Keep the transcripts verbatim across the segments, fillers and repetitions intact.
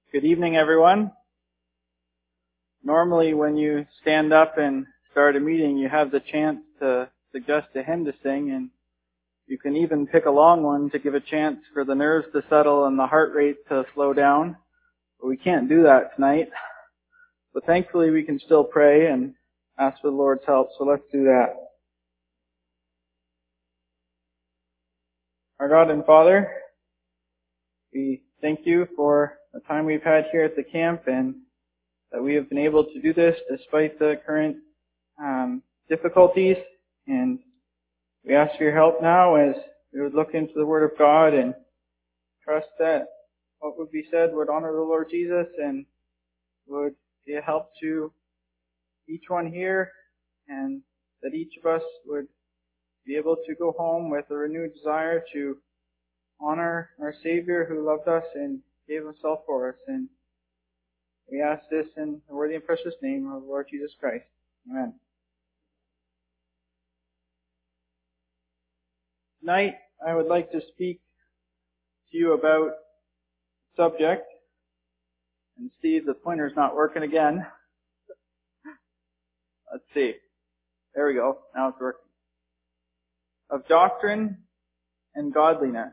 Good evening, everyone. Normally, when you stand up and start a meeting, you have the chance to suggest a hymn to sing, and you can even pick a long one to give a chance for the nerves to settle and the heart rate to slow down. But we can't do that tonight. But thankfully, we can still pray and ask for the Lord's help, so let's do that. Our God and Father, we thank you for the time we've had here at the camp and that we have been able to do this despite the current um, difficulties. And we ask for your help now as we would look into the Word of God and trust that what would be said would honor the Lord Jesus and would be a help to each one here, and that each of us would be able to go home with a renewed desire to honor our Savior who loved us and gave himself for us. And we ask this in the worthy and precious name of the Lord Jesus Christ. Amen. Tonight, I would like to speak to you about a subject. And Steve, the pointer's not working again. Let's see. There we go. Now it's working. Of doctrine and godliness.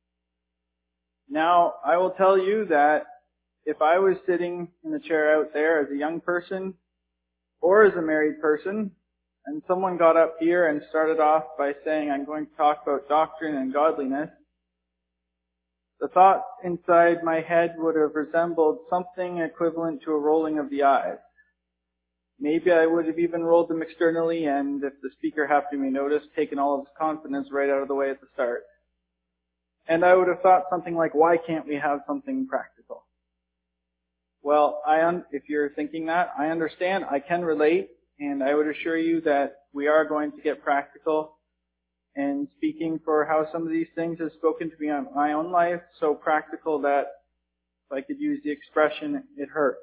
Now, I will tell you that if I was sitting in the chair out there as a young person or as a married person, and someone got up here and started off by saying, I'm going to talk about doctrine and godliness, the thoughts inside my head would have resembled something equivalent to a rolling of the eyes. Maybe I would have even rolled them externally, and if the speaker happened to be noticed, taken all of his confidence right out of the way at the start. And I would have thought something like, why can't we have something practical? Well, I un- if you're thinking that, I understand, I can relate, and I would assure you that we are going to get practical. And speaking for how some of these things have spoken to me on my own life, so practical that, if I could use the expression, it hurts.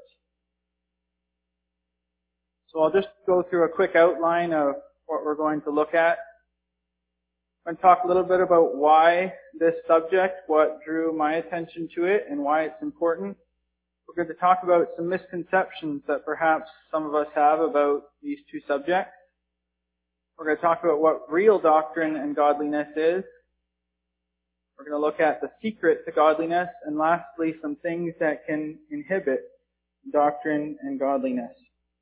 So I'll just go through a quick outline of what we're going to look at. I'm going to talk a little bit about why this subject, what drew my attention to it, and why it's important. We're going to talk about some misconceptions that perhaps some of us have about these two subjects. We're going to talk about what real doctrine and godliness is. We're going to look at the secret to godliness, and lastly, some things that can inhibit doctrine and godliness.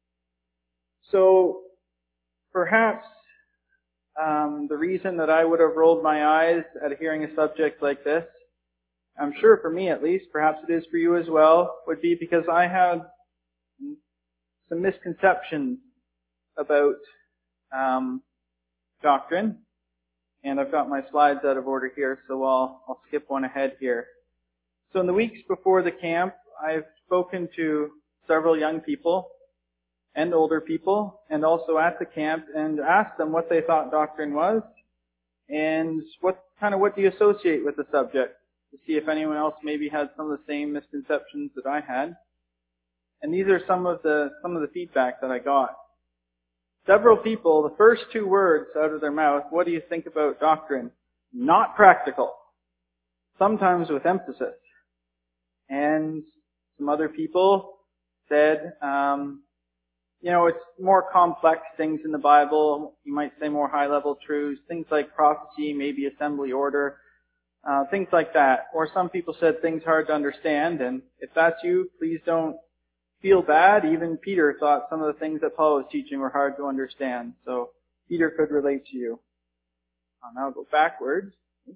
So, perhaps um, the reason that I would have rolled my eyes at hearing a subject like this, I'm sure for me at least, perhaps it is for you as well, would be because I had some misconceptions about um, doctrine. And I've got my slides out of order here, so I'll, I'll skip one ahead here. So in the weeks before the camp, I've spoken to several young people and older people, and also at the camp, and asked them what they thought doctrine was, and what kind of what do you associate with the subject, to see if anyone else maybe had some of the same misconceptions that I had. And these are some of the some of the feedback that I got. Several people, the first two words out of their mouth, what do you think about doctrine? Not practical. Sometimes with emphasis. And some other people said, um, you know, it's more complex things in the Bible. You might say more high-level truths, things like prophecy, maybe assembly order, uh, things like that. Or some people said things hard to understand, and if that's you, please don't feel bad. Even Peter thought some of the things that Paul was teaching were hard to understand, so Peter could relate to you. I'll now go backwards.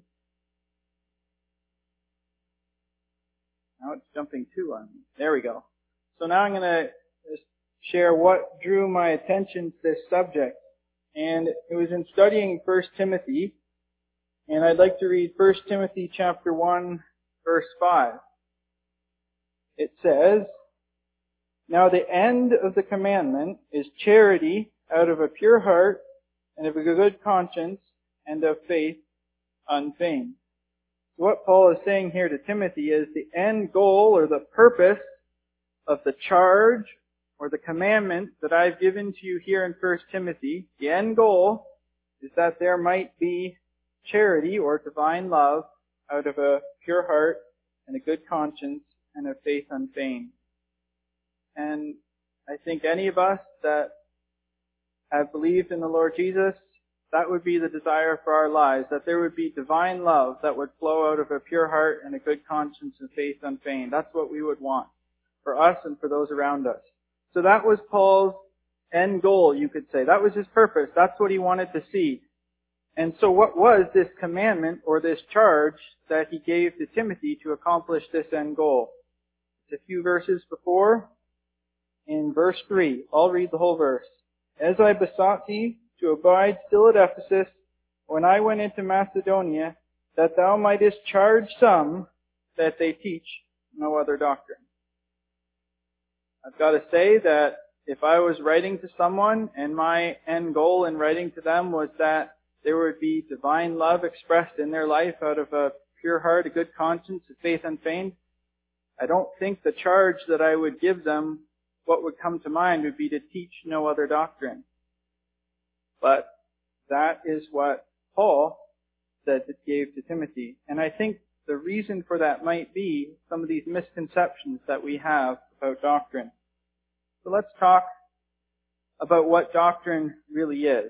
Now it's jumping two on me. There we go. So now I'm going to just share what drew my attention to this subject. And it was in studying First Timothy, and I'd like to read First Timothy chapter one, verse five. It says, Now the end of the commandment is charity out of a pure heart and of a good conscience and of faith unfeigned. So what Paul is saying here to Timothy is the end goal or the purpose of the charge or the commandment that I've given to you here in First Timothy, the end goal is that there might be charity or divine love out of a pure heart and a good conscience and of faith unfeigned. And I think any of us that have believed in the Lord Jesus, that would be the desire for our lives, that there would be divine love that would flow out of a pure heart and a good conscience and faith unfeigned. That's what we would want for us and for those around us. So that was Paul's end goal, you could say. That was his purpose. That's what he wanted to see. And so what was this commandment or this charge that he gave to Timothy to accomplish this end goal? It's a few verses before. In verse three, I'll read the whole verse. As I besought thee to abide still at Ephesus, when I went into Macedonia, that thou mightest charge some that they teach no other doctrine. I've got to say that if I was writing to someone and my end goal in writing to them was that there would be divine love expressed in their life out of a pure heart, a good conscience, a faith unfeigned, I don't think the charge that I would give them, what would come to mind would be to teach no other doctrine. But that is what Paul said it gave to Timothy. And I think the reason for that might be some of these misconceptions that we have about doctrine. So let's talk about what doctrine really is.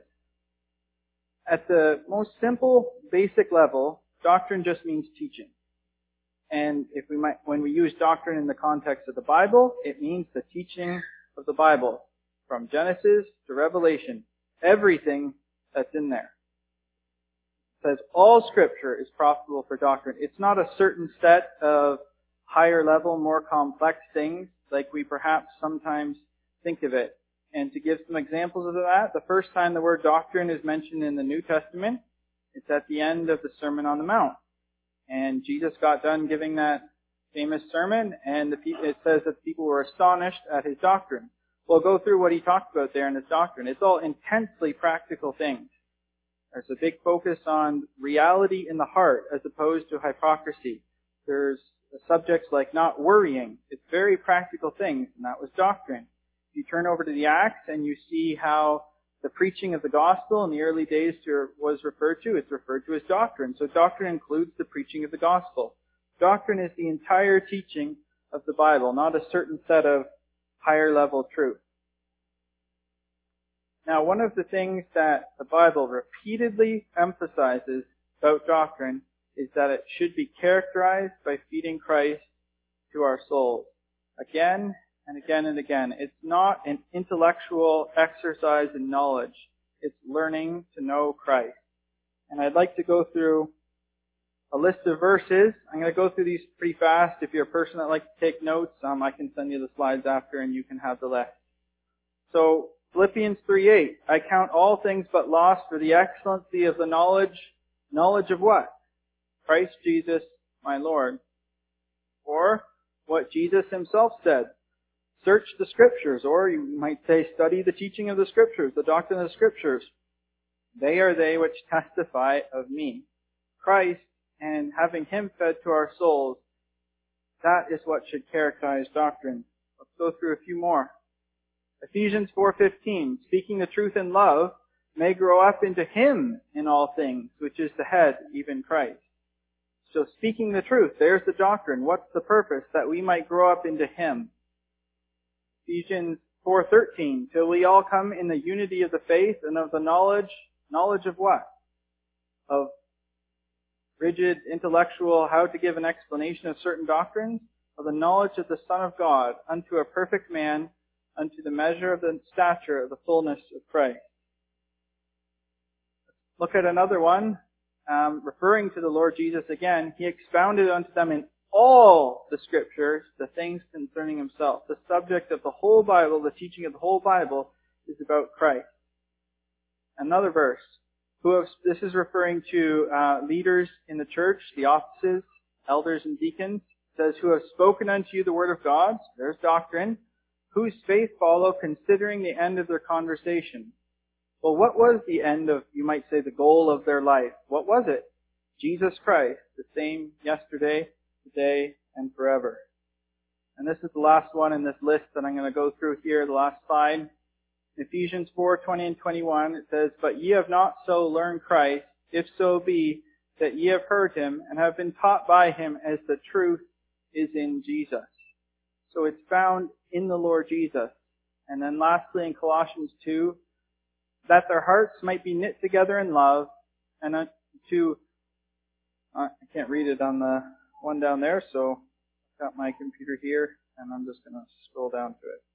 At the most simple, basic level, doctrine just means teaching. And if we might, when we use doctrine in the context of the Bible, it means the teaching of the Bible. From Genesis to Revelation. Everything that's in there. It says all Scripture is profitable for doctrine. It's not a certain set of higher level, more complex things like we perhaps sometimes think of it. And to give some examples of that, the first time the word doctrine is mentioned in the New Testament, it's at the end of the Sermon on the Mount. And Jesus got done giving that famous sermon, and the, it says that people were astonished at his doctrine. We'll go through what he talked about there in his doctrine. It's all intensely practical things. There's a big focus on reality in the heart as opposed to hypocrisy. There's subjects like not worrying. It's very practical things, and that was doctrine. If you turn over to the Acts and you see how the preaching of the gospel in the early days was referred to, it's referred to as doctrine. So doctrine includes the preaching of the gospel. Doctrine is the entire teaching of the Bible, not a certain set of higher level truth. Now, one of the things that the Bible repeatedly emphasizes about doctrine is that it should be characterized by feeding Christ to our souls. Again and again and again. It's not an intellectual exercise in knowledge. It's learning to know Christ. And I'd like to go through a list of verses. I'm going to go through these pretty fast. If you're a person that likes to take notes, um, I can send you the slides after and you can have the list. So, Philippians three eight. I count all things but loss for the excellency of the knowledge. Knowledge of what? Christ Jesus, my Lord. Or what Jesus himself said. Search the Scriptures, or you might say study the teaching of the Scriptures, the doctrine of the Scriptures. They are they which testify of me. Christ, and having him fed to our souls, that is what should characterize doctrine. Let's go through a few more. Ephesians four fifteen, speaking the truth in love, may grow up into him in all things, which is the head, even Christ. So speaking the truth, there's the doctrine. What's the purpose? That we might grow up into him. Ephesians four thirteen, till we all come in the unity of the faith and of the knowledge, knowledge of what? Of rigid, intellectual, how to give an explanation of certain doctrines, of the knowledge of the Son of God, unto a perfect man, unto the measure of the stature of the fullness of Christ. Look at another one, um, referring to the Lord Jesus again. He expounded unto them in all the Scriptures the things concerning himself. The subject of the whole Bible, the teaching of the whole Bible, is about Christ. Another verse. Who have, this is referring to uh, leaders in the church, the offices, elders and deacons. It says, who have spoken unto you the word of God, there's doctrine, whose faith follow, considering the end of their conversation. Well, what was the end of, you might say, the goal of their life? What was it? Jesus Christ, the same yesterday, today, and forever. And this is the last one in this list that I'm going to go through here, the last slide. Ephesians four twenty and twenty-one, it says, but ye have not so learned Christ, if so be that ye have heard him, and have been taught by him as the truth is in Jesus. So it's found in the Lord Jesus. And then lastly in Colossians two, that their hearts might be knit together in love, and to, uh, I can't read it on the one down there, so I've got my computer here, and I'm just going to scroll down to it.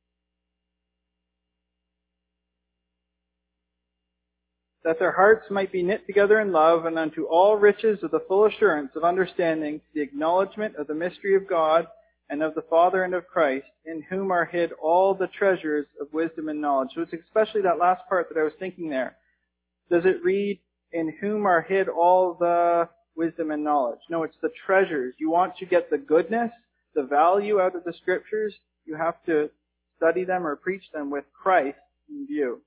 That their hearts might be knit together in love, and unto all riches of the full assurance of understanding, to the acknowledgement of the mystery of God, and of the Father and of Christ, in whom are hid all the treasures of wisdom and knowledge. So it's especially that last part that I was thinking there. Does it read, in whom are hid all the wisdom and knowledge? No, it's the treasures. You want to get the goodness, the value out of the Scriptures, you have to study them or preach them with Christ in view.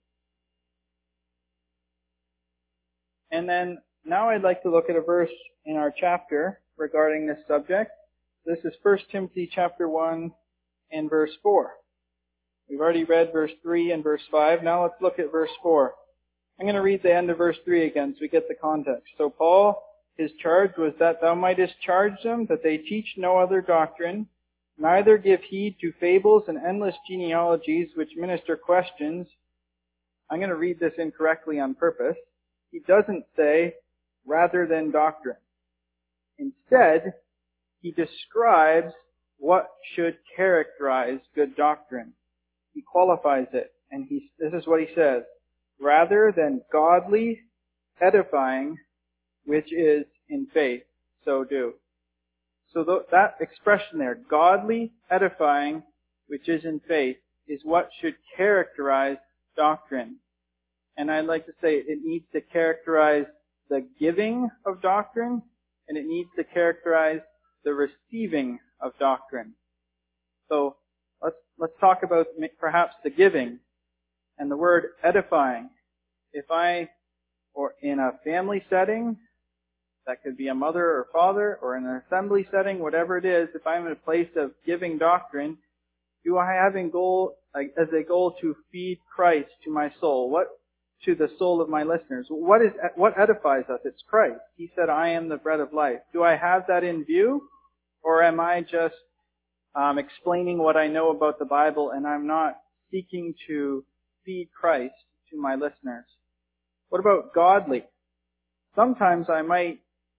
And then, now I'd like to look at a verse in our chapter regarding this subject. This is First Timothy chapter one and verse four. We've already read verse three and verse five. Now let's look at verse four. I'm going to read the end of verse three again so we get the context. So Paul, his charge was that thou mightest charge them that they teach no other doctrine, neither give heed to fables and endless genealogies which minister questions. I'm going to read this incorrectly on purpose. He doesn't say, rather than doctrine. Instead, he describes what should characterize good doctrine. He qualifies it, and he, this is what he says. Rather than godly, edifying, which is in faith, so do. So th- that expression there, godly, edifying, which is in faith, is what should characterize doctrine. And I'd like to say it needs to characterize the giving of doctrine, and it needs to characterize the receiving of doctrine. So let's let's talk about perhaps the giving and the word edifying. If I, or in a family setting, that could be a mother or father, or in an assembly setting, whatever it is, if I'm in a place of giving doctrine, do I have in goal as a goal to feed Christ to my soul? What to the soul of my listeners? What is what edifies us? It's Christ. He said, "I am the bread of life." Do I have that in view? Or am I just um, explaining what I know about the Bible and I'm not seeking to feed Christ to my listeners? What about godly? Sometimes I might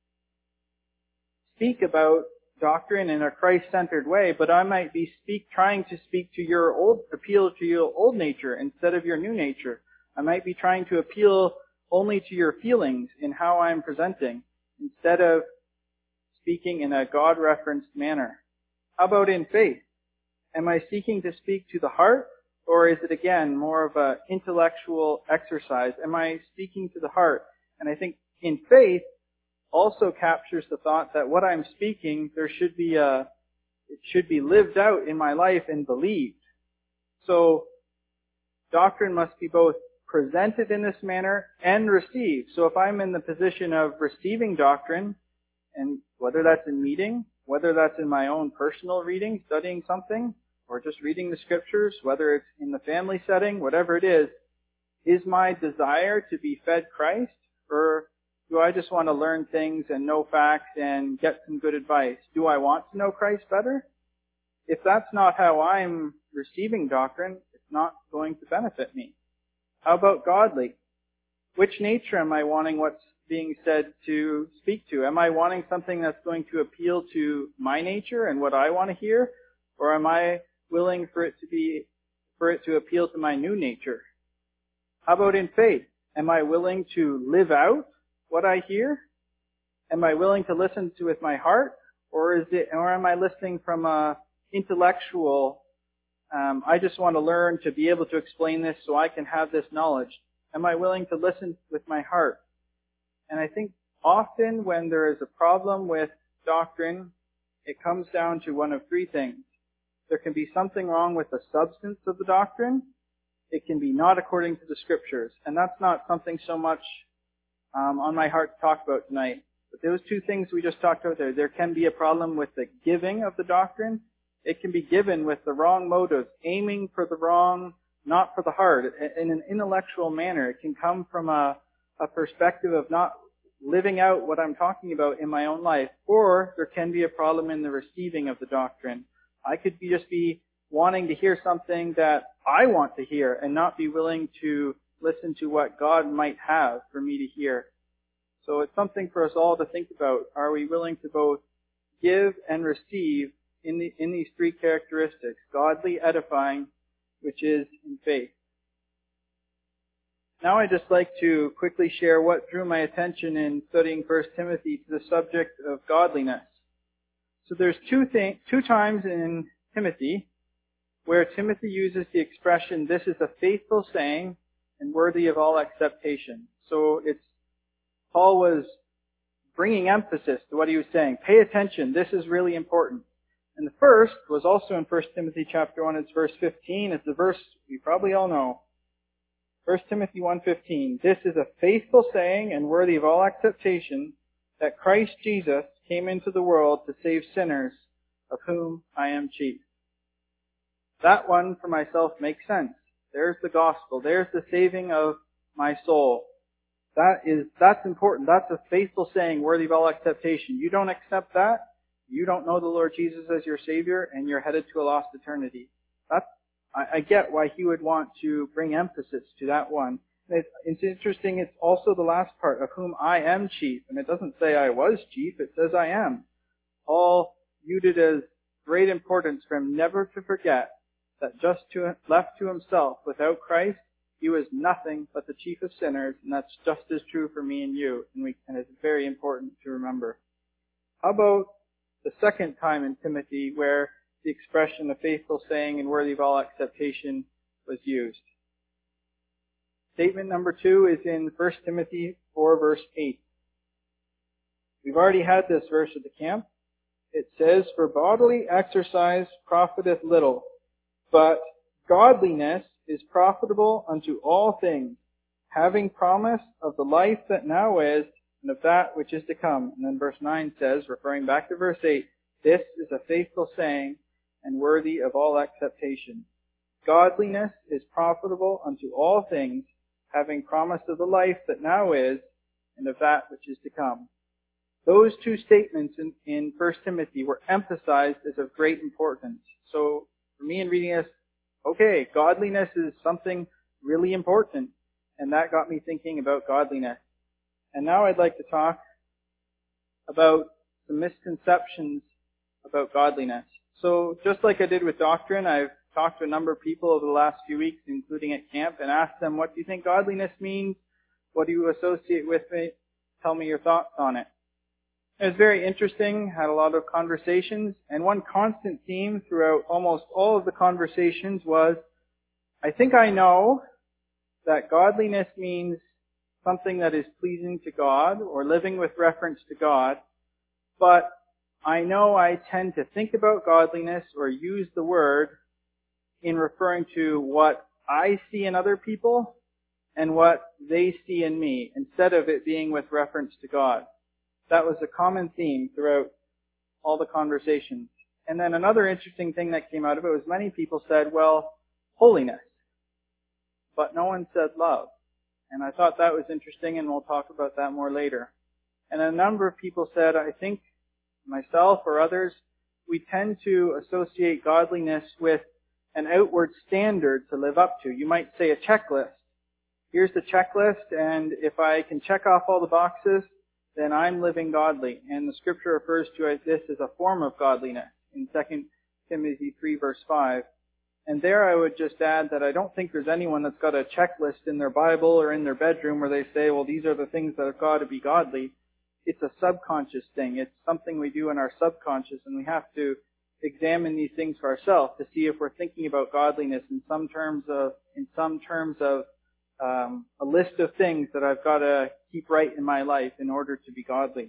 speak about doctrine in a Christ-centered way, but I might be speak trying to speak to your old, appeal to your old nature instead of your new nature. I might be trying to appeal only to your feelings in how I'm presenting instead of speaking in a God-referenced manner. How about in faith? Am I seeking to speak to the heart, or is it again more of an intellectual exercise? Am I speaking to the heart? And I think in faith also captures the thought that what I'm speaking, there should be a, it should be lived out in my life and believed. So doctrine must be both presented in this manner and received. So if I'm in the position of receiving doctrine, and whether that's in meeting, whether that's in my own personal reading, studying something, or just reading the Scriptures, whether it's in the family setting, whatever it is, is my desire to be fed Christ, or do I just want to learn things and know facts and get some good advice? Do I want to know Christ better? If that's not how I'm receiving doctrine, it's not going to benefit me. How about godly? Which nature am I wanting what's being said to speak to? Am I wanting something that's going to appeal to my nature and what I want to hear? Or am I willing for it to be, for it to appeal to my new nature? How about in faith? Am I willing to live out what I hear? Am I willing to listen to with my heart? Or is it, or am I listening from a intellectual, um, I just want to learn to be able to explain this so I can have this knowledge? Am I willing to listen with my heart? And I think often when there is a problem with doctrine, it comes down to one of three things. There can be something wrong with the substance of the doctrine. It can be not according to the Scriptures. And that's not something so much um, on my heart to talk about tonight. But those two things we just talked about there, there can be a problem with the giving of the doctrine. It can be given with the wrong motives, aiming for the wrong, not for the heart, in an intellectual manner. It can come from a, a perspective of not living out what I'm talking about in my own life. Or there can be a problem in the receiving of the doctrine. I could be just be wanting to hear something that I want to hear and not be willing to listen to what God might have for me to hear. So it's something for us all to think about. Are we willing to both give and receive in the, in these three characteristics? Godly, edifying, which is in faith. Now I'd just like to quickly share what drew my attention in studying First Timothy to the subject of godliness. So there's two thing, two times in Timothy where Timothy uses the expression, this is a faithful saying and worthy of all acceptation. So it's, Paul was bringing emphasis to what he was saying. Pay attention, this is really important. And the first was also in First Timothy chapter one, it's verse fifteen. It's the verse we probably all know. First Timothy one fifteen, this is a faithful saying and worthy of all acceptation that Christ Jesus came into the world to save sinners, of whom I am chief. That one for myself makes sense. There's the gospel. There's the saving of my soul. That is, that's important. That's a faithful saying worthy of all acceptation. You don't accept that, you don't know the Lord Jesus as your Savior, and you're headed to a lost eternity. That's, I, I get why he would want to bring emphasis to that one. It's, it's interesting, it's also the last part, of whom I am chief. And it doesn't say I was chief, it says I am. Paul viewed it as great importance for him never to forget that just to, left to himself without Christ, he was nothing but the chief of sinners, and that's just as true for me and you, and, we, and it's very important to remember. How about the second time in Timothy where the expression of faithful saying and worthy of all acceptation was used? Statement number two is in First Timothy four verse eight. We've already had this verse at the camp. It says, for bodily exercise profiteth little, but godliness is profitable unto all things, having promise of the life that now is, and of that which is to come. And then verse nine says, referring back to verse eight, this is a faithful saying and worthy of all acceptation. Godliness is profitable unto all things, having promise of the life that now is, and of that which is to come. Those two statements in, in First Timothy were emphasized as of great importance. So, for me in reading this, okay, godliness is something really important, and that got me thinking about godliness. And now I'd like to talk about some misconceptions about godliness. So just like I did with doctrine, I've talked to a number of people over the last few weeks, including at camp, and asked them, what do you think godliness means? What do you associate with it? Tell me your thoughts on it. It was very interesting, had a lot of conversations, and one constant theme throughout almost all of the conversations was, I think I know that godliness means something that is pleasing to God, or living with reference to God, but I know I tend to think about godliness or use the word in referring to what I see in other people and what they see in me, instead of it being with reference to God. That was a common theme throughout all the conversations. And then another interesting thing that came out of it was many people said, well, holiness. But no one said love. And I thought that was interesting, and we'll talk about that more later. And a number of people said, I think myself or others, we tend to associate godliness with an outward standard to live up to. You might say a checklist. Here's the checklist, and if I can check off all the boxes, then I'm living godly. And the scripture refers to this as a form of godliness in Second Timothy three verse five. And there I would just add that I don't think there's anyone that's got a checklist in their Bible or in their bedroom where they say, well, these are the things that have got to be godly. It's a subconscious thing. It's something we do in our subconscious, and we have to examine these things for ourselves to see if we're thinking about godliness in some terms of, in some terms of um, a list of things that I've got to keep right in my life in order to be godly.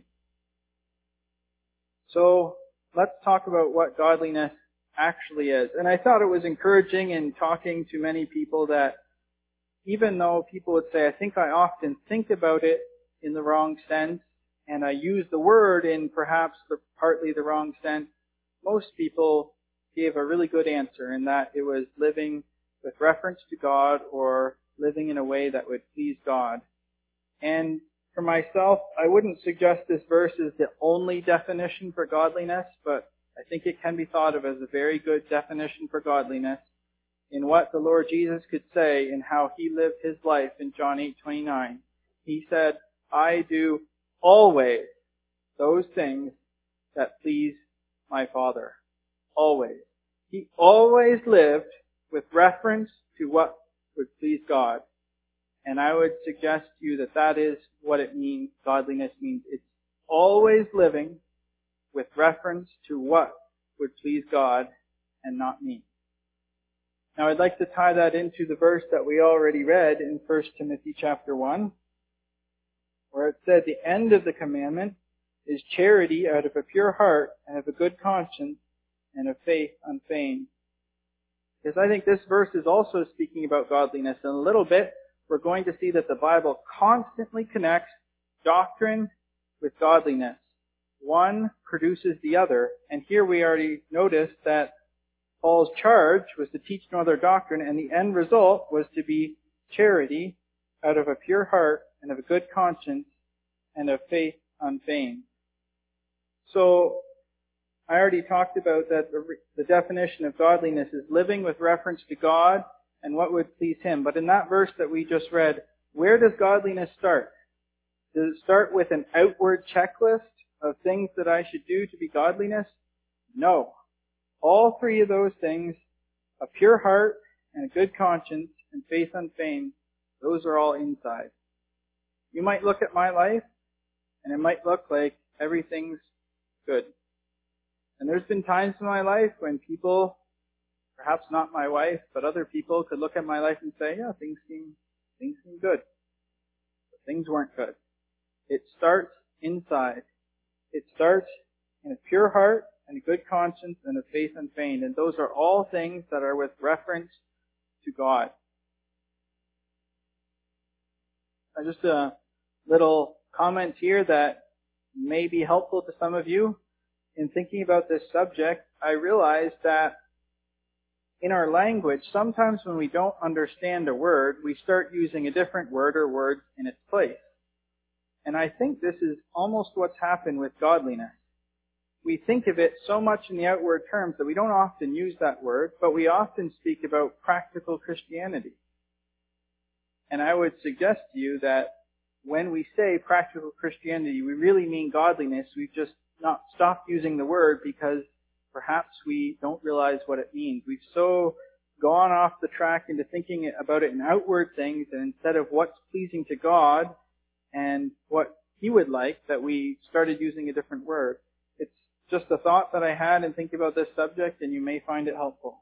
So let's talk about what godliness actually is. And I thought it was encouraging in talking to many people that even though people would say, I think I often think about it in the wrong sense, and I use the word in perhaps the, partly the wrong sense, most people gave a really good answer in that it was living with reference to God or living in a way that would please God. And for myself, I wouldn't suggest this verse is the only definition for godliness, but I think it can be thought of as a very good definition for godliness in what the Lord Jesus could say in how He lived His life in John eight twenty-nine. He said, I do always those things that please my Father. Always. He always lived with reference to what would please God. And I would suggest to you that that is what it means, godliness means. It's always living with reference to what would please God and not me. Now I'd like to tie that into the verse that we already read in First Timothy chapter one, where it said, the end of the commandment is charity out of a pure heart and of a good conscience and of faith unfeigned. Because I think this verse is also speaking about godliness. In a little bit, we're going to see that the Bible constantly connects doctrine with godliness. One produces the other. And here we already noticed that Paul's charge was to teach no other doctrine, and the end result was to be charity out of a pure heart and of a good conscience and of faith unfeigned. So, I already talked about that the, the definition of godliness is living with reference to God and what would please Him. But in that verse that we just read, where does godliness start? Does it start with an outward checklist of things that I should do to be godliness? No. All three of those things, a pure heart and a good conscience and faith unfeigned, those are all inside. You might look at my life and it might look like everything's good. And there's been times in my life when people, perhaps not my wife, but other people could look at my life and say, yeah, things seem, things seem good. But things weren't good. It starts inside. It starts in a pure heart and a good conscience and a faith unfeigned. And those are all things that are with reference to God. Uh, just a little comment here that may be helpful to some of you. In thinking about this subject, I realized that in our language, sometimes when we don't understand a word, we start using a different word or words in its place. And I think this is almost what's happened with godliness. We think of it so much in the outward terms that we don't often use that word, but we often speak about practical Christianity. And I would suggest to you that when we say practical Christianity, we really mean godliness. We've just not stopped using the word because perhaps we don't realize what it means. We've so gone off the track into thinking about it in outward things, and instead of what's pleasing to God and what He would like, that we started using a different word. It's just a thought that I had in thinking about this subject, and you may find it helpful.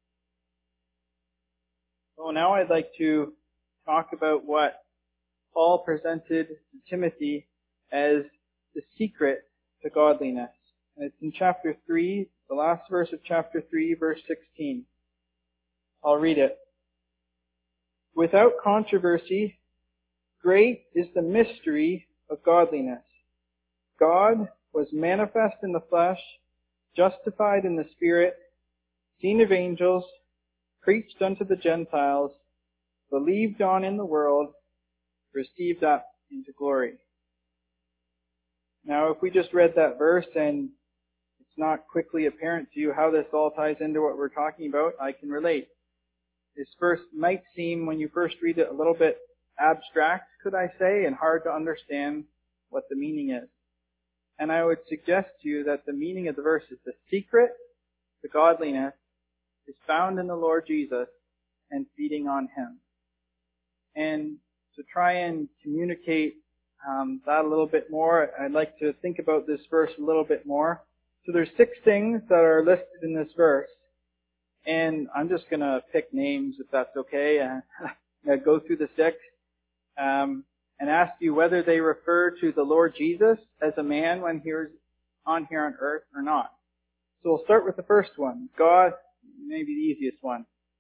So now I'd like to talk about what Paul presented to Timothy as the secret to godliness. And it's in chapter three, the last verse of chapter three, verse sixteen. I'll read it. Without controversy, great is the mystery of godliness. God was manifest in the flesh, justified in the Spirit, seen of angels, preached unto the Gentiles, believed on in the world, received up into glory. Now, if we just read that verse and it's not quickly apparent to you how this all ties into what we're talking about, I can relate. This verse might seem, when you first read it, a little bit abstract, could I say, and hard to understand what the meaning is. And I would suggest to you that the meaning of the verse is the secret to godliness is found in the Lord Jesus and feeding on Him. And to try and communicate um, that a little bit more, I'd like to think about this verse a little bit more. So there's six things that are listed in this verse. And I'm just going to pick names, if that's okay. I'm going to go through the six um, and ask you whether they refer to the Lord Jesus as a man when he was on here on earth or not. So we'll start with the first one. God, maybe the easiest one.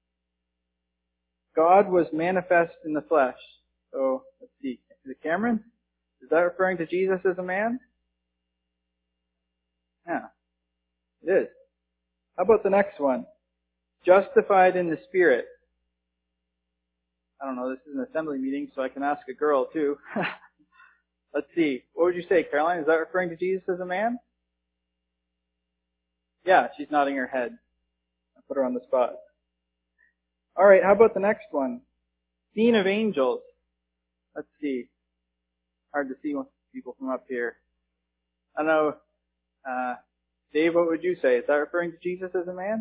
God was manifest in the flesh. So, let's see. Is it Cameron? Is that referring to Jesus as a man? Yeah, it is. How about the next one? Justified in the Spirit. I don't know, this is an assembly meeting, so I can ask a girl too. Let's see. What would you say, Caroline? Is that referring to Jesus as a man? Yeah, she's nodding her head. I put her on the spot. All right, how about the next one? Scene of angels. Let's see. Hard to see people from up here. I don't know. Uh, Dave, what would you say? Is that referring to Jesus as a man?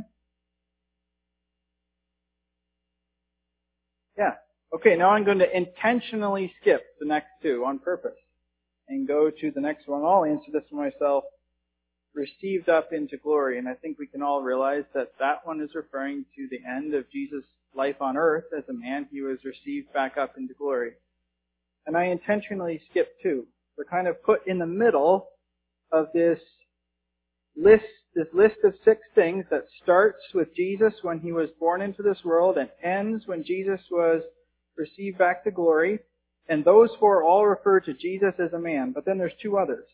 Yeah. Okay, now I'm going to intentionally skip the next two on purpose and go to the next one. I'll answer this for myself. Received up into glory. And I think we can all realize that that one is referring to the end of Jesus' life on earth as a man. He was received back up into glory. And I intentionally skipped two. They're kind of put in the middle of this list, this list of six things that starts with Jesus when he was born into this world and ends when Jesus was received back to glory. And those four all refer to Jesus as a man. But then there's two others.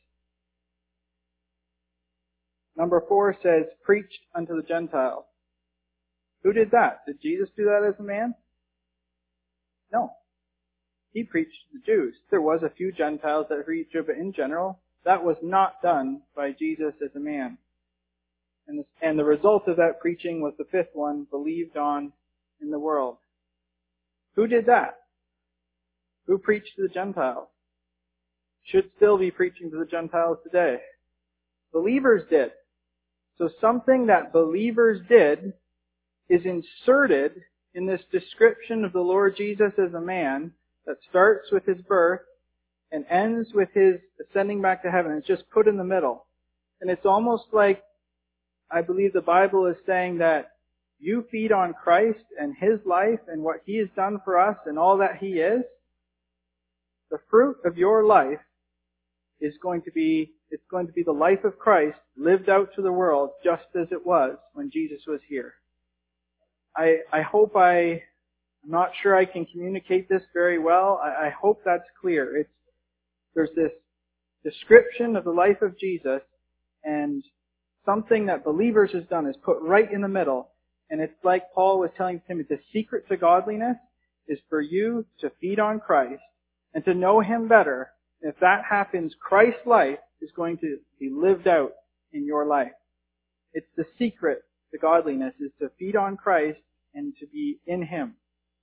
Number four says, preached unto the Gentiles. Who did that? Did Jesus do that as a man? No. He preached to the Jews. There was a few Gentiles that preached, but in general, that was not done by Jesus as a man. And the, and the result of that preaching was the fifth one, believed on in the world. Who did that? Who preached to the Gentiles? Should still be preaching to the Gentiles today. Believers did. So something that believers did is inserted in this description of the Lord Jesus as a man that starts with his birth and ends with his ascending back to heaven. It's just put in the middle. And it's almost like, I believe the Bible is saying that you feed on Christ and his life and what he has done for us and all that he is. The fruit of your life is going to be, it's going to be the life of Christ lived out to the world just as it was when Jesus was here. I, I hope I, I'm not sure I can communicate this very well. I, I hope that's clear. It's, there's this description of the life of Jesus, and something that believers has done is put right in the middle. And it's like Paul was telling Timothy, the secret to godliness is for you to feed on Christ and to know him better. If that happens, Christ's life is going to be lived out in your life. It's the secret to godliness, is to feed on Christ and to be in him.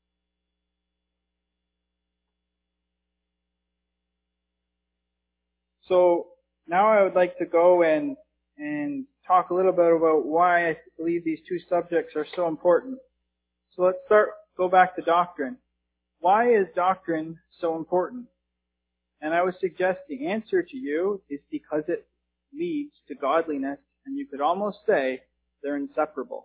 So now I would like to go and and talk a little bit about why I believe these two subjects are so important. So let's start, go back to doctrine. Why is doctrine so important? And I would suggest the answer to you is because it leads to godliness, and you could almost say they're inseparable.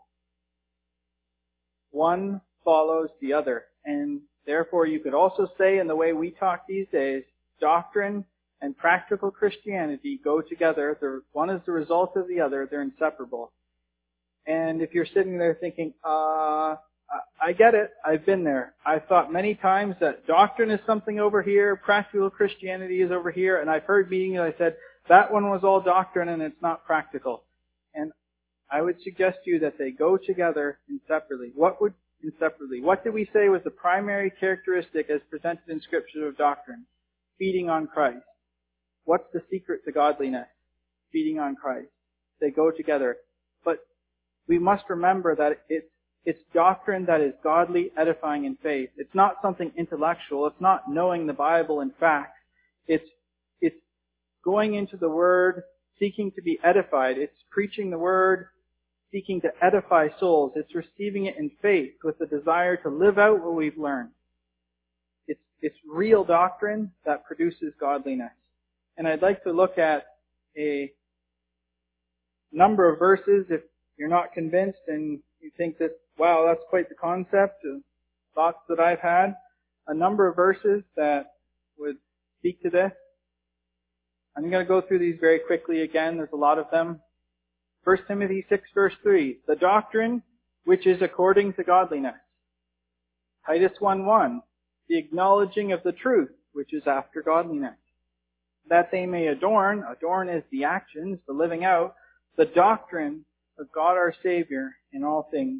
One follows the other, and therefore you could also say, in the way we talk these days, doctrine and practical Christianity go together. They're, one is the result of the other. They're inseparable. And if you're sitting there thinking, uh, I get it. I've been there. I've thought many times that doctrine is something over here, practical Christianity is over here, and I've heard meetings that I said, that one was all doctrine and it's not practical. And I would suggest to you that they go together inseparably. What would, inseparably? What did we say was the primary characteristic as presented in Scripture of doctrine? Feeding on Christ. What's the secret to godliness? Feeding on Christ. They go together. But we must remember that it's, it's doctrine that is godly, edifying in faith. It's not something intellectual. It's not knowing the Bible and facts. It's, it's going into the Word, seeking to be edified. It's preaching the Word, seeking to edify souls. It's receiving it in faith with the desire to live out what we've learned. It's, it's real doctrine that produces godliness. And I'd like to look at a number of verses. If you're not convinced and you think that, wow, that's quite the concept, of thoughts that I've had, a number of verses that would speak to this. I'm going to go through these very quickly again. There's a lot of them. First Timothy six verse three, the doctrine which is according to godliness. Titus one one, the acknowledging of the truth which is after godliness. That they may adorn, adorn is the actions, the living out, the doctrine of God our Savior in all things.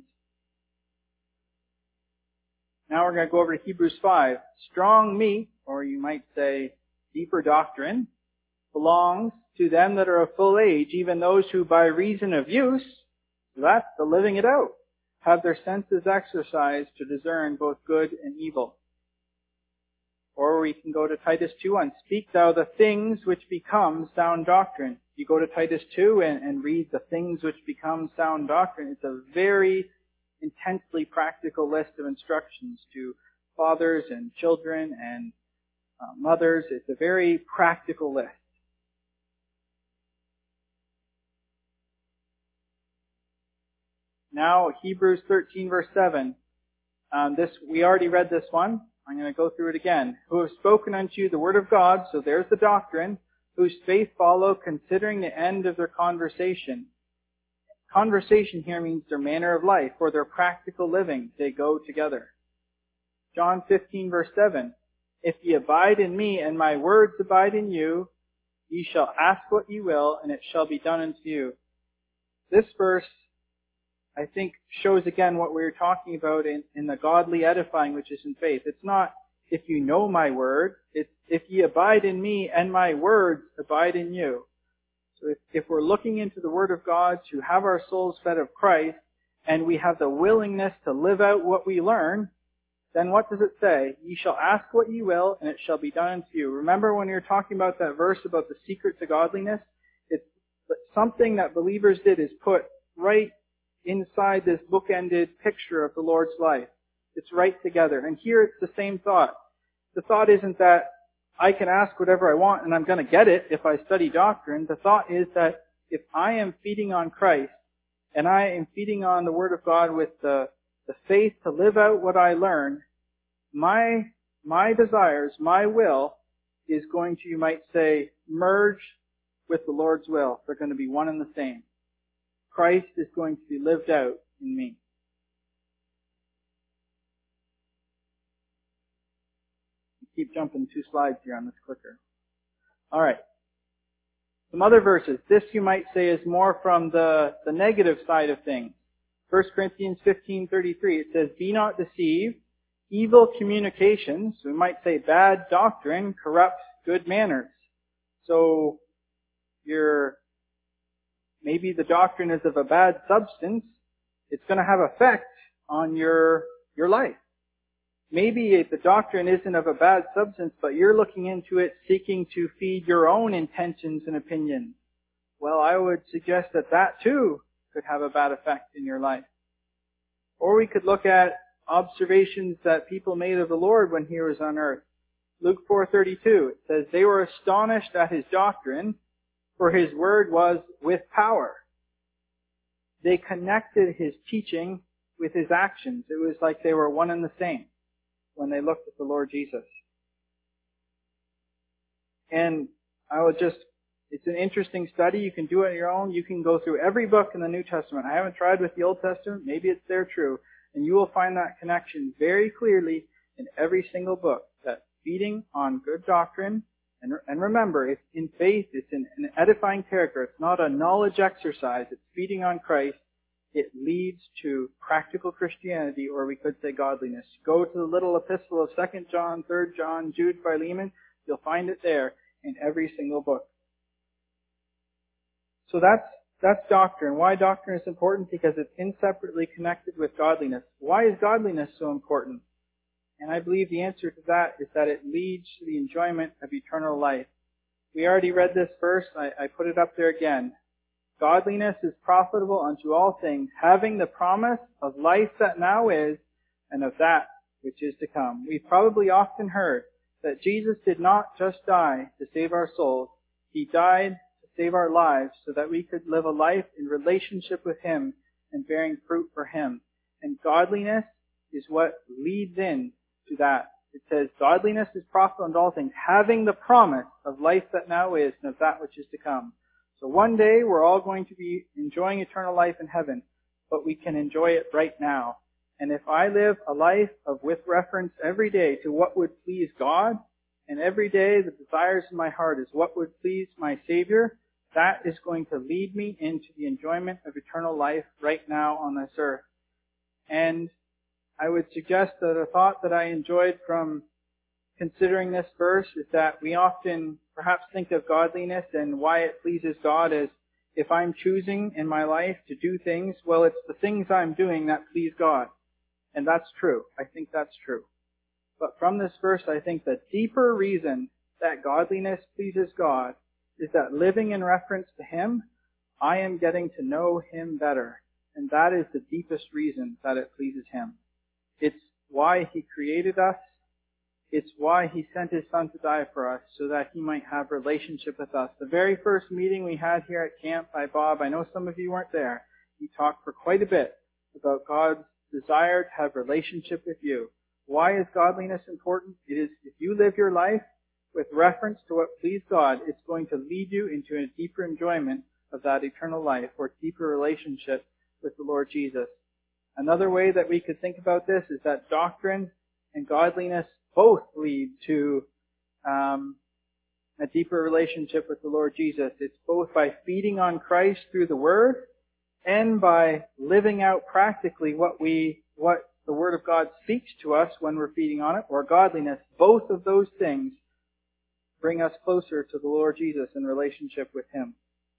Now we're going to go over to Hebrews five. Strong meat, or you might say deeper doctrine, belongs to them that are of full age, even those who by reason of use, that's the living it out, have their senses exercised to discern both good and evil. Or we can go to Titus two one. Speak thou the things which become sound doctrine. You go to Titus two and, and read the things which become sound doctrine. It's a very intensely practical list of instructions to fathers and children and uh, mothers. It's a very practical list. Now, Hebrews thirteen verse seven. Um, this, we already read this one. I'm going to go through it again. Who have spoken unto you the word of God, so there's the doctrine, whose faith follow, considering the end of their conversation. Conversation here means their manner of life, or their practical living. They go together. John fifteen verse seven. If ye abide in me, and my words abide in you, ye shall ask what ye will, and it shall be done unto you. This verse, I think, shows again what we were talking about in, in the godly edifying which is in faith. It's not, if you know my word, it's, if ye abide in me and my words abide in you. So if, if we're looking into the word of God to have our souls fed of Christ, and we have the willingness to live out what we learn, then what does it say? Ye shall ask what ye will, and it shall be done unto you. Remember when you were talking about that verse about the secret to godliness? It's something that believers did is put right inside this bookended picture of the Lord's life. It's right together. And here it's the same thought. The thought isn't that I can ask whatever I want and I'm going to get it if I study doctrine. The thought is that if I am feeding on Christ and I am feeding on the Word of God with the, the faith to live out what I learn, my, my desires, my will is going to, you might say, merge with the Lord's will. They're going to be one and the same. Christ is going to be lived out in me. Keep jumping two slides here on this clicker. Alright. Some other verses. This you might say is more from the, the negative side of things. First Corinthians fifteen thirty-three, it says, Be not deceived, evil communications, we might say bad doctrine, corrupt good manners. So, you're maybe the doctrine is of a bad substance, it's going to have effect on your, your life. Maybe the doctrine isn't of a bad substance, but you're looking into it seeking to feed your own intentions and opinions. Well, I would suggest that that too could have a bad effect in your life. Or we could look at observations that people made of the Lord when He was on earth. Luke four thirty-two, it says, They were astonished at His doctrine, for His word was with power. They connected His teaching with His actions. It was like they were one and the same when they looked at the Lord Jesus. And I will just, it's an interesting study. You can do it on your own. You can go through every book in the New Testament. I haven't tried with the Old Testament. Maybe it's there true. And you will find that connection very clearly in every single book. That feeding on good doctrine, and, and remember, it's in faith, it's in an edifying character. It's not a knowledge exercise. It's feeding on Christ. It leads to practical Christianity, or we could say godliness. Go to the little epistle of Second John, Third John, Jude, Philemon. You'll find it there in every single book. So that's, that's doctrine. Why doctrine is important? Because it's inseparably connected with godliness. Why is godliness so important? And I believe the answer to that is that it leads to the enjoyment of eternal life. We already read this verse. I, I put it up there again. Godliness is profitable unto all things, having the promise of life that now is, and of that which is to come. We've probably often heard that Jesus did not just die to save our souls. He died to save our lives so that we could live a life in relationship with Him and bearing fruit for Him. And godliness is what leads in to that. It says, godliness is profitable unto all things, having the promise of life that now is, and of that which is to come. So one day we're all going to be enjoying eternal life in heaven, but we can enjoy it right now. And if I live a life of with reference every day to what would please God, and every day the desires of my heart is what would please my Savior, that is going to lead me into the enjoyment of eternal life right now on this earth. And I would suggest that a thought that I enjoyed from considering this verse is that we often perhaps think of godliness and why it pleases God as if I'm choosing in my life to do things, well, it's the things I'm doing that please God. And that's true. I think that's true. But from this verse, I think the deeper reason that godliness pleases God is that living in reference to Him, I am getting to know Him better. And that is the deepest reason that it pleases Him. It's why He created us. It's why He sent His Son to die for us, so that He might have relationship with us. The very first meeting we had here at camp by Bob, I know some of you weren't there, he talked for quite a bit about God's desire to have relationship with you. Why is godliness important? It is, if you live your life with reference to what pleased God, it's going to lead you into a deeper enjoyment of that eternal life or deeper relationship with the Lord Jesus. Another way that we could think about this is that doctrine and godliness both lead to um, a deeper relationship with the Lord Jesus. It's both by feeding on Christ through the Word and by living out practically what we what the Word of God speaks to us when we're feeding on it, or godliness. Both of those things bring us closer to the Lord Jesus in relationship with Him.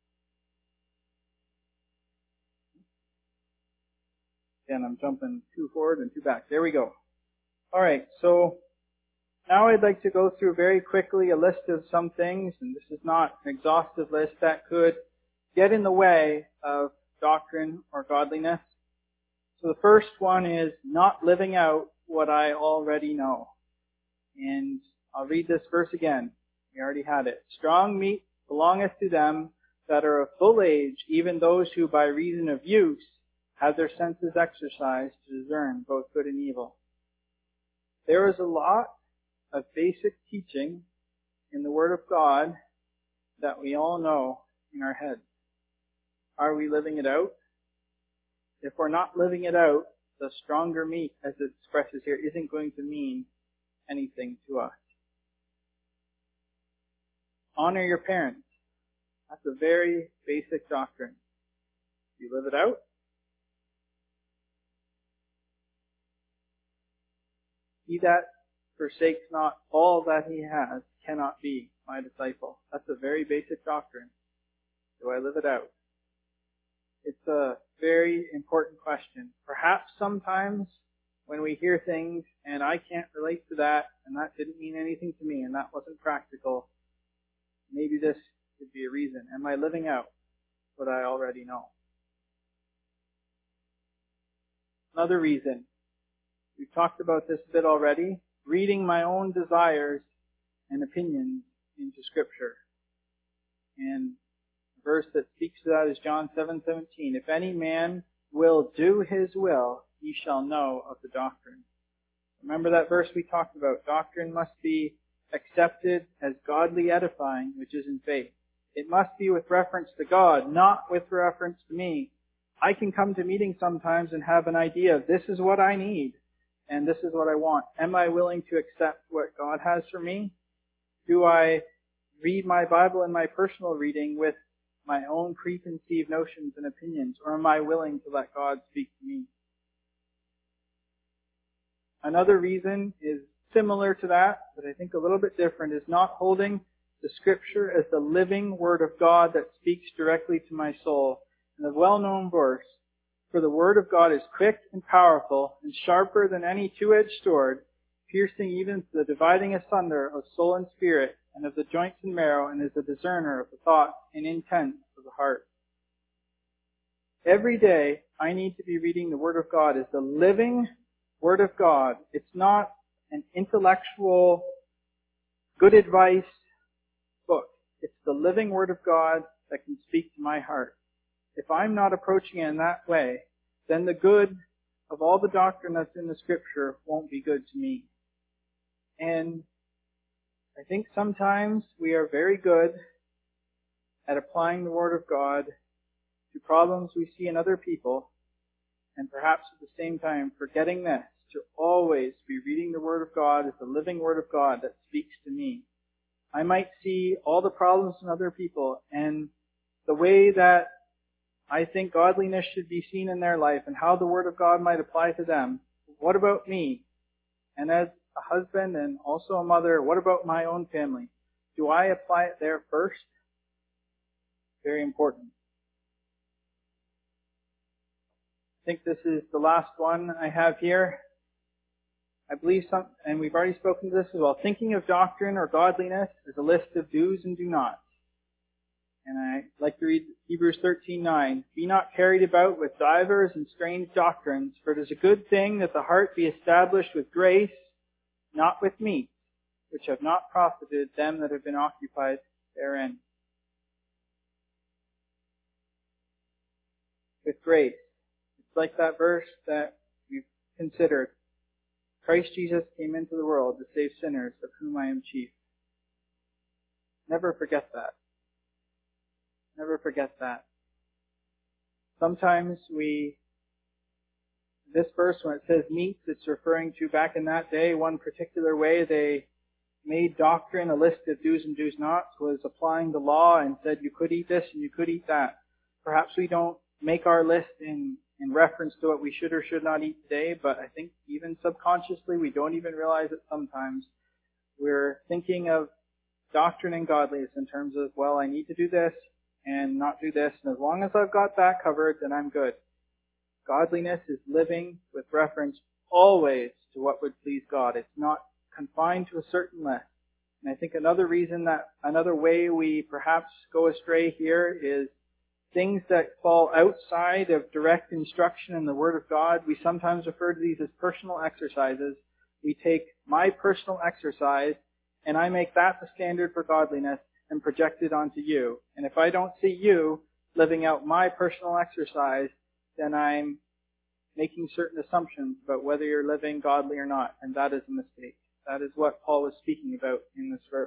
Again, I'm jumping too forward and too back. There we go. Alright, so now I'd like to go through very quickly a list of some things, and this is not an exhaustive list, that could get in the way of doctrine or godliness. So the first one is not living out what I already know. And I'll read this verse again. We already had it. Strong meat belongeth to them that are of full age, even those who by reason of use have their senses exercised to discern both good and evil. There is a lot of basic teaching in the Word of God that we all know in our heads. Are we living it out? If we're not living it out, the stronger meat, as it expresses here, isn't going to mean anything to us. Honor your parents. That's a very basic doctrine. Do you live it out? He that forsakes not all that he has cannot be my disciple. That's a very basic doctrine. Do I live it out? It's a very important question. Perhaps sometimes when we hear things and I can't relate to that and that didn't mean anything to me and that wasn't practical, maybe this could be a reason. Am I living out what I already know? Another reason. We've talked about this a bit already. Reading my own desires and opinions into Scripture. And the verse that speaks to that is John seven seventeen. If any man will do his will, he shall know of the doctrine. Remember that verse we talked about. Doctrine must be accepted as godly edifying, which is in faith. It must be with reference to God, not with reference to me. I can come to meetings sometimes and have an idea of this is what I need. And this is what I want. Am I willing to accept what God has for me? Do I read my Bible in my personal reading with my own preconceived notions and opinions? Or am I willing to let God speak to me? Another reason is similar to that, but I think a little bit different, is not holding the Scripture as the living Word of God that speaks directly to my soul. And the well-known verse, for the Word of God is quick and powerful and sharper than any two-edged sword, piercing even to the dividing asunder of soul and spirit and of the joints and marrow, and is a discerner of the thoughts and intents of the heart. Every day I need to be reading the Word of God as the living Word of God. It's not an intellectual, good advice book. It's the living Word of God that can speak to my heart. If I'm not approaching it in that way, then the good of all the doctrine that's in the Scripture won't be good to me. And I think sometimes we are very good at applying the Word of God to problems we see in other people, and perhaps at the same time forgetting this, to always be reading the Word of God as the living Word of God that speaks to me. I might see all the problems in other people and the way that I think godliness should be seen in their life and how the Word of God might apply to them. What about me? And as a husband and also a mother, what about my own family? do I apply it there first? Very important. I think this is the last one I have here. I believe some, and we've already spoken to this as well, thinking of doctrine or godliness is a list of do's and do nots. And I like to read Hebrews thirteen nine. Be not carried about with divers and strange doctrines, for it is a good thing that the heart be established with grace, not with meats, which have not profited them that have been occupied therein. With grace. It's like that verse that we've considered. Christ Jesus came into the world to save sinners, of whom I am chief. Never forget that. Never forget that. Sometimes we, this verse, when it says meats, it's referring to back in that day, one particular way they made doctrine, a list of do's and do's nots, was applying the law and said you could eat this and you could eat that. Perhaps we don't make our list in, in reference to what we should or should not eat today, but I think even subconsciously we don't even realize it sometimes. We're thinking of doctrine and godliness in terms of, well, I need to do this and not do this, and as long as I've got that covered, then I'm good. Godliness is living with reference always to what would please God. It's not confined to a certain list. And I think another reason that, another way we perhaps go astray here is things that fall outside of direct instruction in the Word of God. We sometimes refer to these as personal exercises. We take my personal exercise and I make that the standard for godliness and project it onto you. And if I don't see you living out my personal exercise, then I'm making certain assumptions about whether you're living godly or not. And that is a mistake. That is what Paul was speaking about in this verse.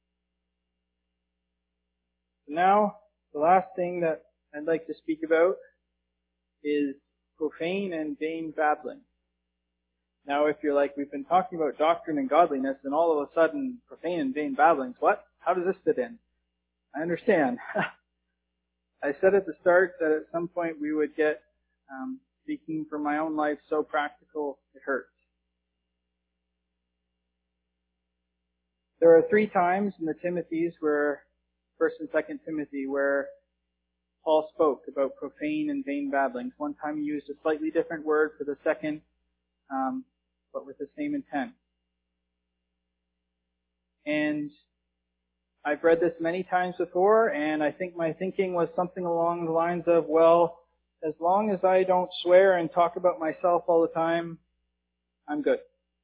Now, the last thing that I'd like to speak about is profane and vain babbling. Now, if you're like, we've been talking about doctrine and godliness, and all of a sudden, profane and vain babblings, what? How does this fit in? I understand. I said at the start that at some point we would get, um, speaking from my own life, so practical it hurts. There are three times in the Timothy's where, First and Second Timothy, where Paul spoke about profane and vain babblings. One time he used a slightly different word for the second, um, but with the same intent. And I've read this many times before, and I think my thinking was something along the lines of, well, as long as I don't swear and talk about myself all the time, I'm good.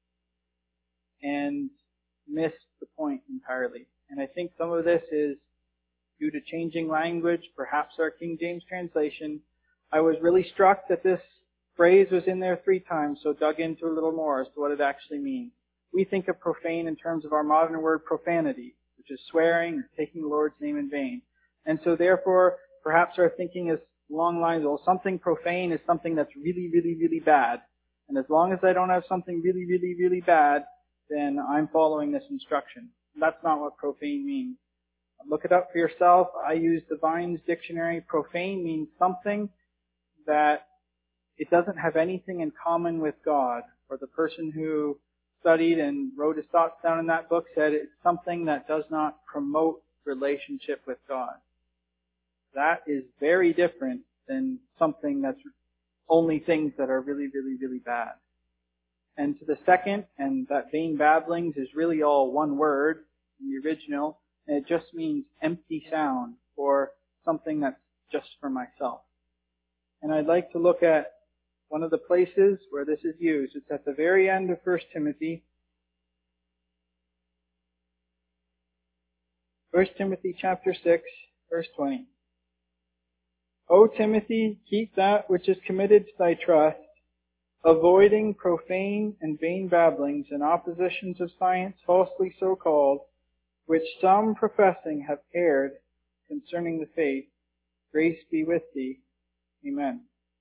And missed the point entirely. And I think some of this is due to changing language, perhaps our King James translation. I was really struck that this phrase was in there three times, so dug into a little more as to what it actually means. We think of profane in terms of our modern word profanity, which is swearing or taking the Lord's name in vain. And so therefore, perhaps our thinking is along the lines of, well, something profane is something that's really, really, really bad. And as long as I don't have something really, really, really bad, then I'm following this instruction. That's not what profane means. Look it up for yourself. I use the Vine's dictionary. Profane means something that it doesn't have anything in common with God. Or the person who studied and wrote his thoughts down in that book said it's something that does not promote relationship with God. That is very different than something that's only things that are really, really, really bad. And to the second, and that vain babblings is really all one word in the original, and it just means empty sound, or something that's just for myself. And I'd like to look at one of the places where this is used. It's at the very end of First Timothy. First Timothy chapter six, verse twenty. O Timothy, keep that which is committed to thy trust, avoiding profane and vain babblings and oppositions of science falsely so called, which some professing have erred concerning the faith. Grace be with thee. Amen.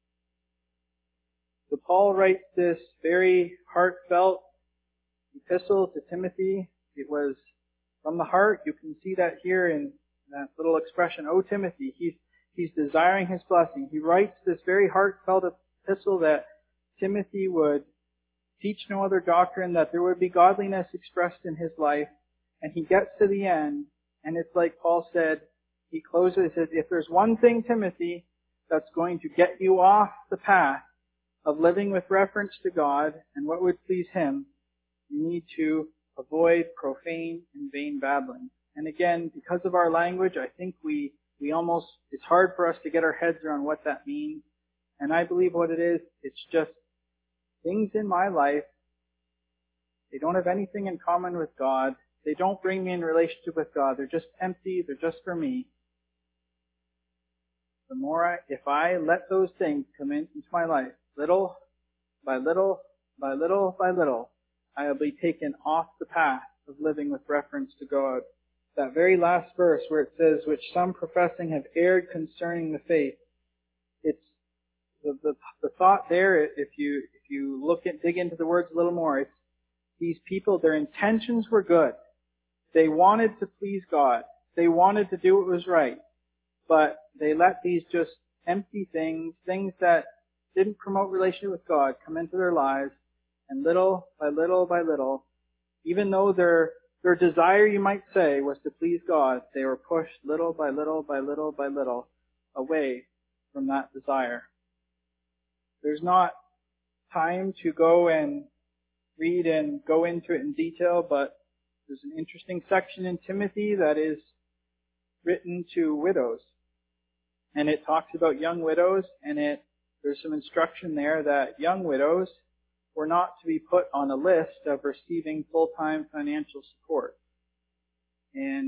So Paul writes this very heartfelt epistle to Timothy. It was from the heart. You can see that here in that little expression, O Timothy. He's, he's desiring his blessing. He writes this very heartfelt epistle that Timothy would teach no other doctrine, that there would be godliness expressed in his life, And he gets to the end, and it's like Paul said, he closes, he says, if there's one thing, Timothy, that's going to get you off the path of living with reference to God and what would please Him, you need to avoid profane and vain babbling. And again, because of our language, I think we, we almost, it's hard for us to get our heads around what that means. And I believe what it is, it's just things in my life, they don't have anything in common with God. They don't bring me in relationship with God. They're just empty. They're just for me. The more I, if I let those things come in, into my life, little by little, by little by little, I will be taken off the path of living with reference to God. That very last verse where it says, which some professing have erred concerning the faith. It's the, the, the thought there, if you, if you look at, dig into the words a little more, it's these people, their intentions were good. They wanted to please God. They wanted to do what was right. But they let these just empty things, things that didn't promote relationship with God, come into their lives. And little by little by little, even though their, their desire, you might say, was to please God, they were pushed little by little by little by little away from that desire. There's not time to go and read and go into it in detail, but there's an interesting section in Timothy that is written to widows. And it talks about young widows, and it there's some instruction there that young widows were not to be put on a list of receiving full-time financial support. And